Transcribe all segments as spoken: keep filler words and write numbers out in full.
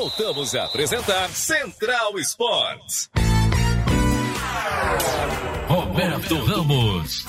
Voltamos a apresentar Central Esportes. Roberto Ramos.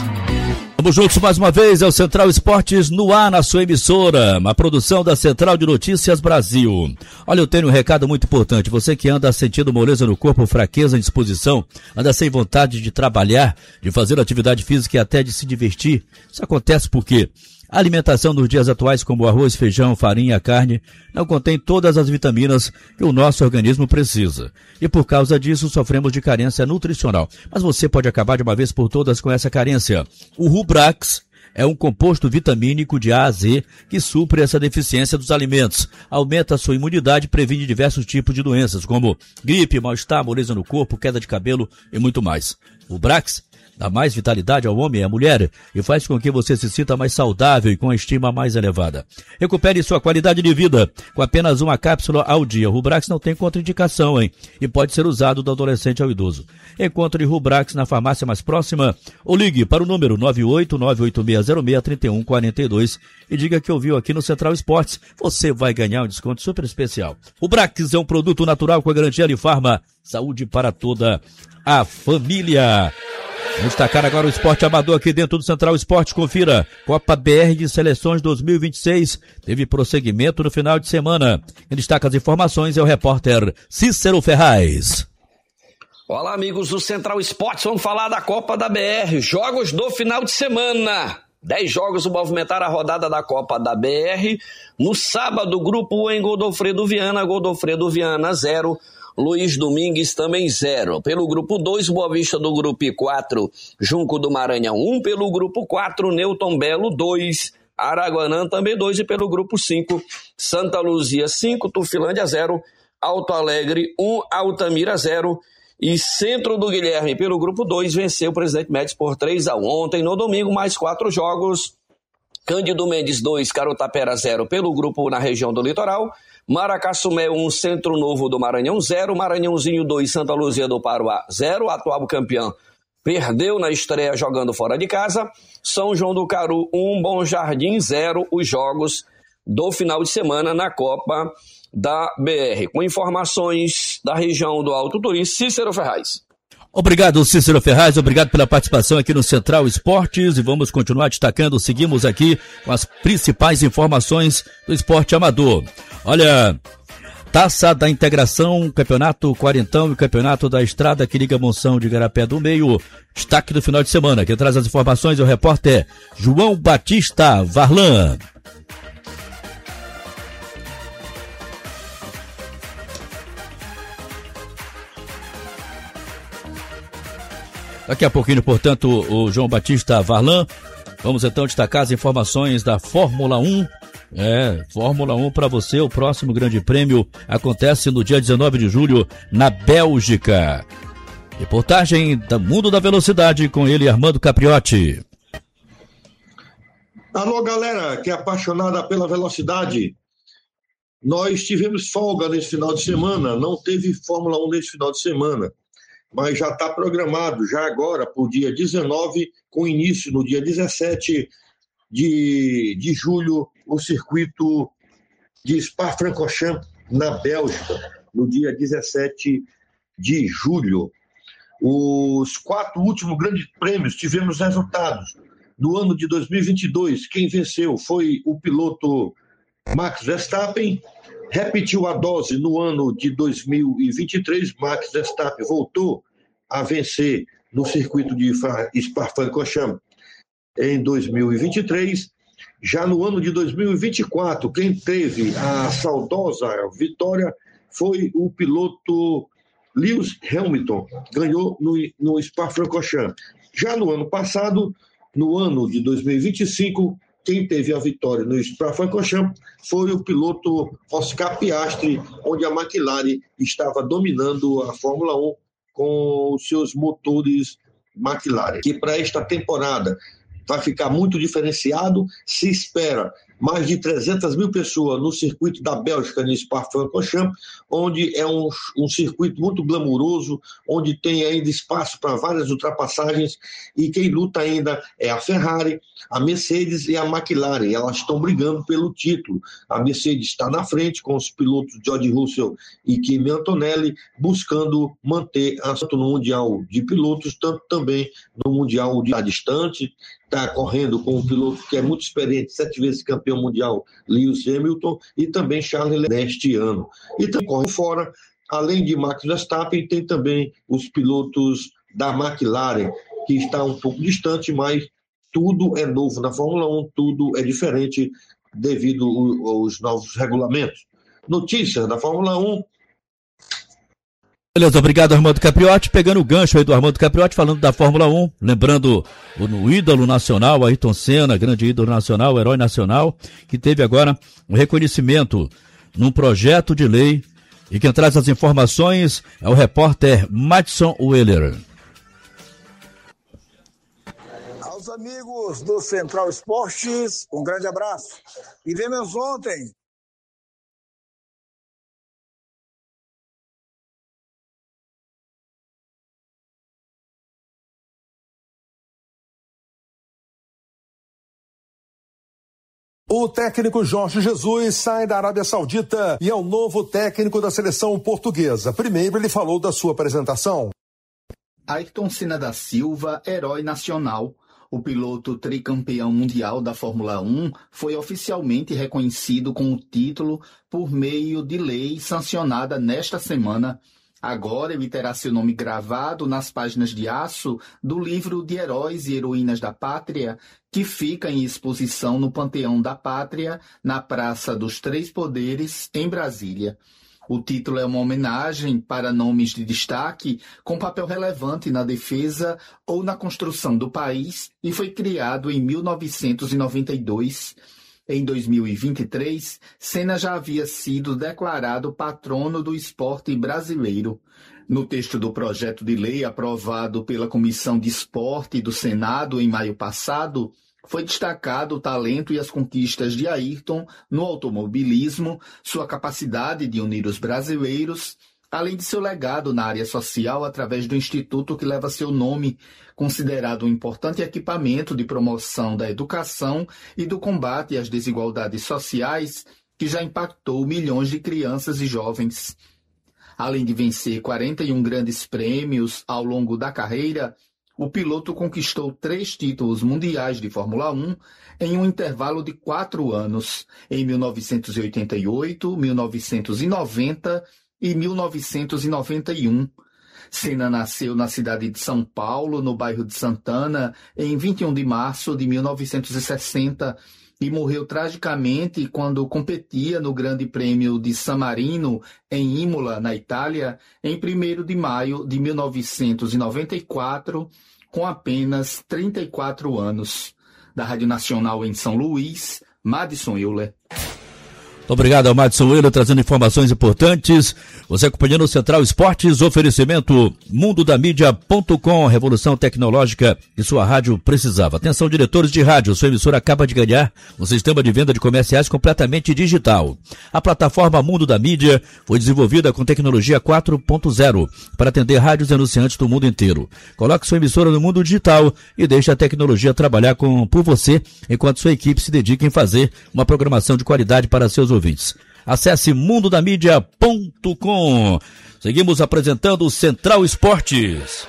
Vamos juntos mais uma vez, é o Central Esportes no ar na sua emissora, uma produção da Central de Notícias Brasil. Olha, eu tenho um recado muito importante, você que anda sentindo moleza no corpo, fraqueza, indisposição, anda sem vontade de trabalhar, de fazer atividade física e até de se divertir, isso acontece porque a alimentação nos dias atuais, como arroz, feijão, farinha, carne, não contém todas as vitaminas que o nosso organismo precisa. E por causa disso, sofremos de carência nutricional. Mas você pode acabar de uma vez por todas com essa carência. O Rubrax é um composto vitamínico de A a Z que supre essa deficiência dos alimentos. Aumenta a sua imunidade e previne diversos tipos de doenças, como gripe, mal-estar, moleza no corpo, queda de cabelo e muito mais. O Rubrax dá mais vitalidade ao homem e à mulher e faz com que você se sinta mais saudável e com a estima mais elevada. Recupere sua qualidade de vida com apenas uma cápsula ao dia. O Rubrax não tem contraindicação, hein? E pode ser usado do adolescente ao idoso. Encontre Rubrax na farmácia mais próxima ou ligue para o número nove oito nove oito seis zero seis três um quatro dois e diga que ouviu aqui no Central Esportes. Você vai ganhar um desconto super especial. O Rubrax é um produto natural com a garantia Alifarma. Saúde para toda a família. Vamos destacar agora o esporte amador aqui dentro do Central Esporte. Confira, Copa B R de Seleções dois mil e vinte e seis teve prosseguimento no final de semana. Quem destaca as informações é o repórter Cícero Ferraz. Olá, amigos do Central Esporte, vamos falar da Copa da B R, jogos do final de semana. Dez jogos movimentaram a rodada da Copa da B R. No sábado, grupo em Godofredo Viana, Godofredo Viana zero. Luiz Domingues também zero. Pelo grupo dois, Boa Vista do grupo quatro, Junco do Maranhão um. Pelo grupo quatro, Newton Belo dois, Araguanã também dois. E pelo grupo cinco, Santa Luzia cinco, Tufilândia zero, Alto Alegre um, Altamira zero. E Centro do Guilherme, pelo grupo dois, venceu o Presidente Médici por três a um. Ontem, no domingo, mais quatro jogos. Cândido Mendes dois, Carutapera zero, pelo grupo na região do litoral. Maracassumé um, Centro Novo do Maranhão zero, Maranhãozinho dois, Santa Luzia do Paruá zero, atual campeão perdeu na estreia jogando fora de casa. São João do Caru um, Bom Jardim zero, os jogos do final de semana na Copa da B R. Com informações da região do Alto Turismo, Cícero Ferraz. Obrigado, Cícero Ferraz, obrigado pela participação aqui no Central Esportes e vamos continuar destacando, seguimos aqui com as principais informações do esporte amador. Olha, Taça da Integração, Campeonato Quarentão e Campeonato da Estrada que liga Monção de Igarapé do Meio, destaque do final de semana. Quem traz as informações é o repórter João Batista Varlan. Daqui a pouquinho, portanto, o João Batista Varlan. Vamos então destacar as informações da Fórmula um. É, Fórmula um para você, o próximo grande prêmio acontece no dia dezenove de julho na Bélgica. Reportagem do Mundo da Velocidade com ele, Armando Capriotti. Alô, galera que é apaixonada pela velocidade. Nós tivemos folga nesse final de semana, não teve Fórmula um nesse final de semana. Mas já está programado, já agora, para o dia dezenove, com início no dia dezessete de, de julho, o circuito de Spa-Francorchamps, na Bélgica, no dia dezessete de julho. Os quatro últimos grandes prêmios tivemos resultados. No ano de dois mil e vinte e dois, quem venceu foi o piloto Max Verstappen. Repetiu a dose no ano de dois mil e vinte e três, Max Verstappen voltou a vencer no circuito de Spa-Francorchamps em dois mil e vinte e três. Já no ano de dois mil e vinte e quatro, quem teve a saudosa vitória foi o piloto Lewis Hamilton, ganhou no, no Spa-Francorchamps. Já no ano passado, no ano de dois mil e vinte e cinco, quem teve a vitória no Spa-Francorchamps foi o piloto Oscar Piastri, onde a McLaren estava dominando a Fórmula um com os seus motores McLaren, que para esta temporada vai ficar muito diferenciado. Se espera mais de trezentas mil pessoas no circuito da Bélgica, no Spa-Francorchamps, onde é um, um circuito muito glamuroso, onde tem ainda espaço para várias ultrapassagens, e quem luta ainda é a Ferrari, a Mercedes e a McLaren. Elas estão brigando pelo título. A Mercedes está na frente com os pilotos George Russell e Kimi Antonelli, buscando manter tanto no Mundial de Pilotos, tanto também no Mundial de distante. Está correndo com um piloto que é muito experiente, sete vezes campeão mundial, Lewis Hamilton, e também Charles Leclerc neste ano. E também corre fora, além de Max Verstappen, tem também os pilotos da McLaren, que está um pouco distante, mas tudo é novo na Fórmula um, tudo é diferente devido aos novos regulamentos. Notícias da Fórmula um. Beleza, obrigado Armando Capriotti, pegando o gancho aí do Armando Capriotti, falando da Fórmula um, lembrando o, o ídolo nacional, Ayrton Senna, grande ídolo nacional, herói nacional, que teve agora um reconhecimento num projeto de lei, e quem traz as informações é o repórter Madison Weller. Aos amigos do Central Esportes, um grande abraço. E vemos ontem o técnico Jorge Jesus sai da Arábia Saudita e é o novo técnico da seleção portuguesa. Primeiro ele falou da sua apresentação. Ayrton Senna da Silva, herói nacional. O piloto tricampeão mundial da Fórmula um foi oficialmente reconhecido com o título por meio de lei sancionada nesta semana. Agora ele terá seu nome gravado nas páginas de aço do livro de Heróis e Heroínas da Pátria, que fica em exposição no Panteão da Pátria, na Praça dos Três Poderes, em Brasília. O título é uma homenagem para nomes de destaque com papel relevante na defesa ou na construção do país e foi criado em mil novecentos e noventa e dois. Em dois mil e vinte e três, Senna já havia sido declarado patrono do esporte brasileiro. No texto do projeto de lei aprovado pela Comissão de Esporte do Senado em maio passado, foi destacado o talento e as conquistas de Ayrton no automobilismo, sua capacidade de unir os brasileiros, além de seu legado na área social através do instituto que leva seu nome, considerado um importante equipamento de promoção da educação e do combate às desigualdades sociais, que já impactou milhões de crianças e jovens. Além de vencer quarenta e um grandes prêmios ao longo da carreira, o piloto conquistou três títulos mundiais de Fórmula um em um intervalo de quatro anos, em mil novecentos e oitenta e oito, mil novecentos e noventa e mil novecentos e noventa e um. Senna nasceu na cidade de São Paulo, no bairro de Santana, em vinte e um de março de mil novecentos e sessenta e morreu tragicamente quando competia no Grande Prêmio de San Marino, em Imola, na Itália, em primeiro de maio de mil novecentos e noventa e quatro, com apenas trinta e quatro anos. Da Rádio Nacional em São Luís, Madison Euler. Obrigado ao Madison Weller, trazendo informações importantes. Você acompanhando o Central Esportes, oferecimento mundo da mídia ponto com, revolução tecnológica que sua rádio precisava. Atenção, diretores de rádio, sua emissora acaba de ganhar um sistema de venda de comerciais completamente digital. A plataforma Mundo da Mídia foi desenvolvida com tecnologia quatro ponto zero para atender rádios e anunciantes do mundo inteiro. Coloque sua emissora no mundo digital e deixe a tecnologia trabalhar com, por você, enquanto sua equipe se dedica em fazer uma programação de qualidade para seus ouvintes. Acesse mundo da mídia ponto com. Seguimos apresentando o Central Esportes,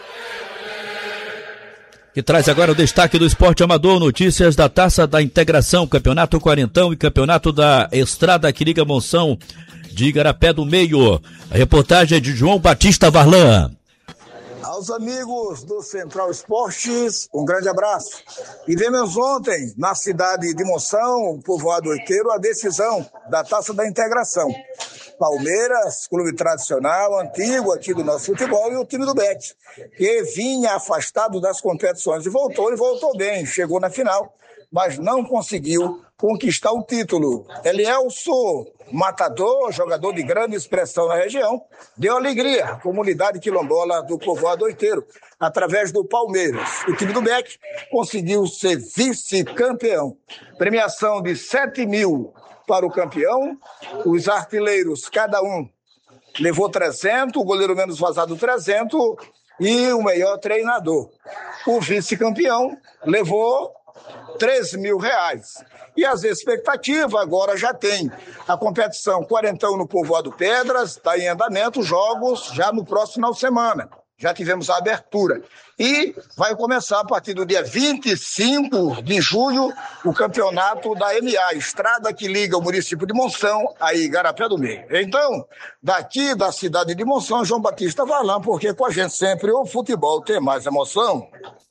que traz agora o destaque do esporte amador, notícias da Taça da Integração, Campeonato Quarentão e Campeonato da Estrada que liga Monção de Igarapé do Meio. A reportagem é de João Batista Varlan. Aos amigos do Central Esportes, um grande abraço. E vemos ontem, na cidade de Monção, povoado Oiteiro, a decisão da Taça da Integração. Palmeiras, clube tradicional, antigo aqui do nosso futebol, e o time do Betis, que vinha afastado das competições e voltou, e voltou bem, chegou na final, mas não conseguiu conquistar o título. Elielso, matador, jogador de grande expressão na região, deu alegria à comunidade quilombola do povoado inteiro, através do Palmeiras. O time do Betis conseguiu ser vice-campeão. Premiação de sete mil para o campeão, os artilheiros, cada um levou trezentos, o goleiro menos vazado trezentos e o melhor treinador. O vice-campeão levou três mil reais. E as expectativas agora já tem a competição quarentão no Povoado Pedras, está em andamento, jogos já no próximo final de semana. Já tivemos a abertura. E vai começar a partir do dia vinte e cinco de julho o campeonato da M A, estrada que liga o município de Monção a Igarapé do Meio. Então, daqui da cidade de Monção, João Batista Varlan, porque com a gente sempre o futebol tem mais emoção.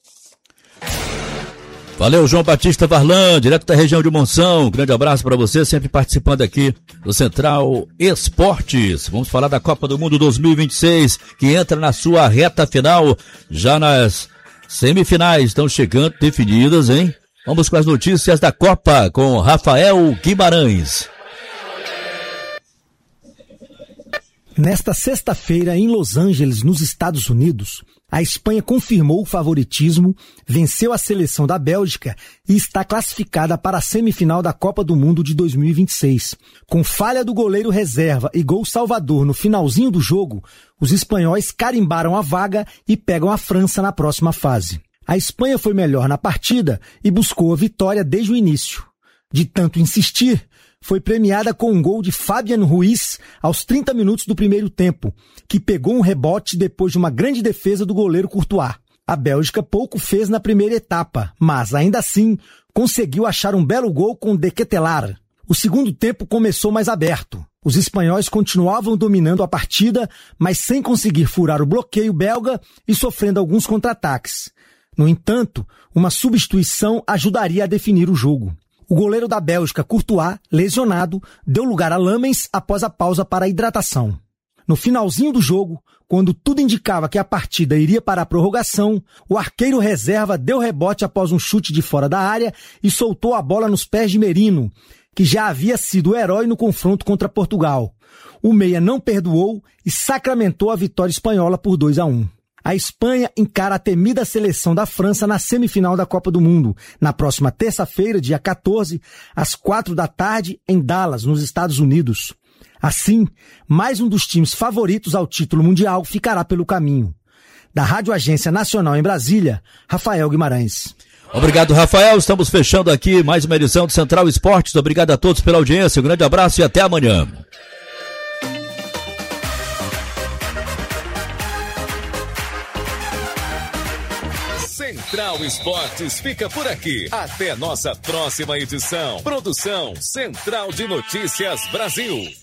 Valeu, João Batista Varlan, direto da região de Monção. Um grande abraço para você, sempre participando aqui do Central Esportes. Vamos falar da Copa do Mundo dois mil e vinte e seis, que entra na sua reta final, já nas semifinais estão chegando, definidas, hein? Vamos com as notícias da Copa com Rafael Guimarães. Nesta sexta-feira, em Los Angeles, nos Estados Unidos, a Espanha confirmou o favoritismo, venceu a seleção da Bélgica e está classificada para a semifinal da Copa do Mundo de dois mil e vinte e seis. Com falha do goleiro reserva e gol salvador no finalzinho do jogo, os espanhóis carimbaram a vaga e pegam a França na próxima fase. A Espanha foi melhor na partida e buscou a vitória desde o início. De tanto insistir, foi premiada com um gol de Fabian Ruiz aos trinta minutos do primeiro tempo, que pegou um rebote depois de uma grande defesa do goleiro Courtois. A Bélgica pouco fez na primeira etapa, mas ainda assim conseguiu achar um belo gol com De Ketelaere. O segundo tempo começou mais aberto. Os espanhóis continuavam dominando a partida, mas sem conseguir furar o bloqueio belga e sofrendo alguns contra-ataques. No entanto, uma substituição ajudaria a definir o jogo. O goleiro da Bélgica, Courtois, lesionado, deu lugar a Lamens após a pausa para a hidratação. No finalzinho do jogo, quando tudo indicava que a partida iria para a prorrogação, o arqueiro reserva deu rebote após um chute de fora da área e soltou a bola nos pés de Merino, que já havia sido o herói no confronto contra Portugal. O meia não perdoou e sacramentou a vitória espanhola por dois a um. A Espanha encara a temida seleção da França na semifinal da Copa do Mundo, na próxima terça-feira, dia quatorze, às quatro da tarde, em Dallas, nos Estados Unidos. Assim, mais um dos times favoritos ao título mundial ficará pelo caminho. Da Rádio Agência Nacional em Brasília, Rafael Guimarães. Obrigado, Rafael. Estamos fechando aqui mais uma edição do Central Esportes. Obrigado a todos pela audiência. Um grande abraço e até amanhã. Central Esportes fica por aqui. Até nossa próxima edição. Produção Central de Notícias Brasil.